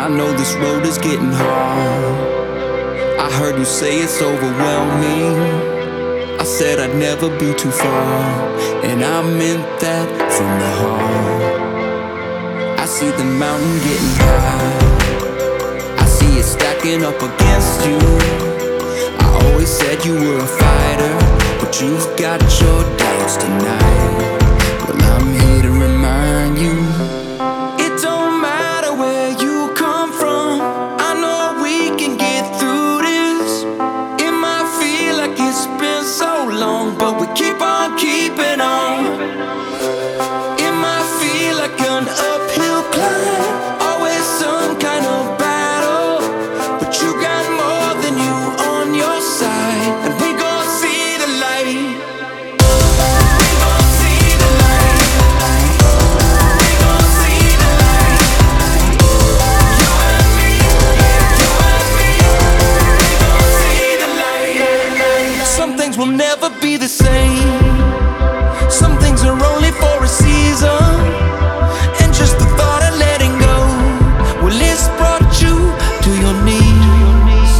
know this road is getting hard. I heard you say it's overwhelming. I said I'd never be too far, and I meant that from the heart. I see the mountain getting high, I see it stacking up against you. I always said you were a fighter, but you've got your doubts tonight. Well, I'm here to remind you, it don't matter where you come from, I know we can get through this. It might feel like it's been so long, but we keep on keeping on. It might feel like an uphill climb, always some kind of battle, but you got more than you on your side, and we gon' see the light. We gon' see the light. We gon' see the light. You and me, yeah, you and me. We gon' see the light. Some things will never be the same. Some things are only for a season, and just the thought of letting go, well, it's brought you to your knees.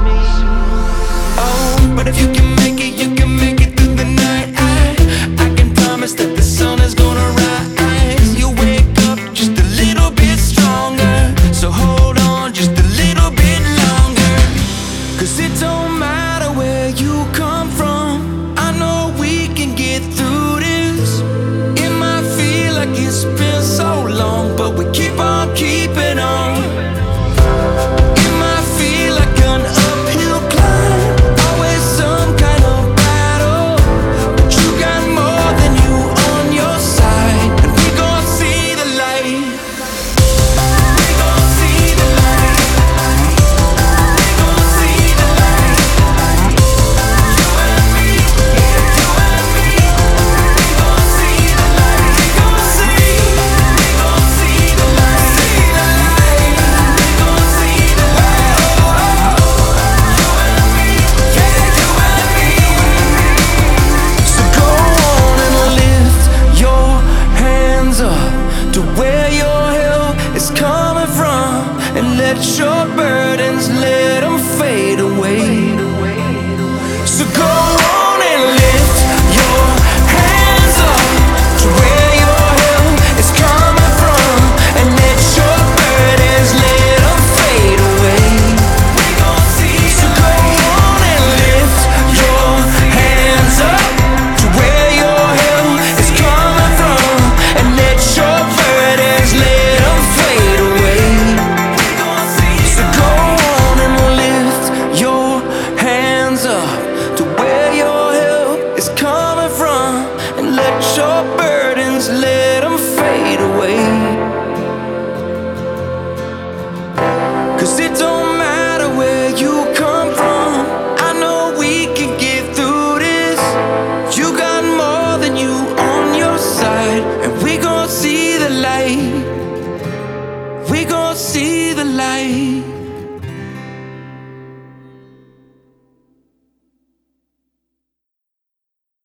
Oh, but if you can make it, you can make it through the night. I can promise that the sun is gonna rise. You'll wake up just a little bit stronger, so hold on just a little bit longer. 'Cause it don't matter where you come from, I know we can get through this. It might feel like it's been so long, but we keep on keeping on. It might feel like an uphill climb, always some kind of battle, but you got more than you on your side, and we gon' see the light. We gon' see the light. We gon' see the light. You and me, yeah, you and me. We gon' see the light. We gon' see the light. See the light. We gon' see the light. You and me, yeah, you and me. So go on and lift your hands up to where your help is coming from, and let your burdens, let them fade away. So go on and lift your hands up to where your help is coming from, and let your burdens, let them fade away. We gon' see. So go on and lift your hands up to where your help is coming from, and let your burdens, let them fade away. We gon' see. So go on and lift your hands up to where your help is coming from, and let your burdens, let them fade away. 'Cause it don't matter where you come from, I know we can get through this. You got more than you on your side, and we gon' see the light. We gon' see the light.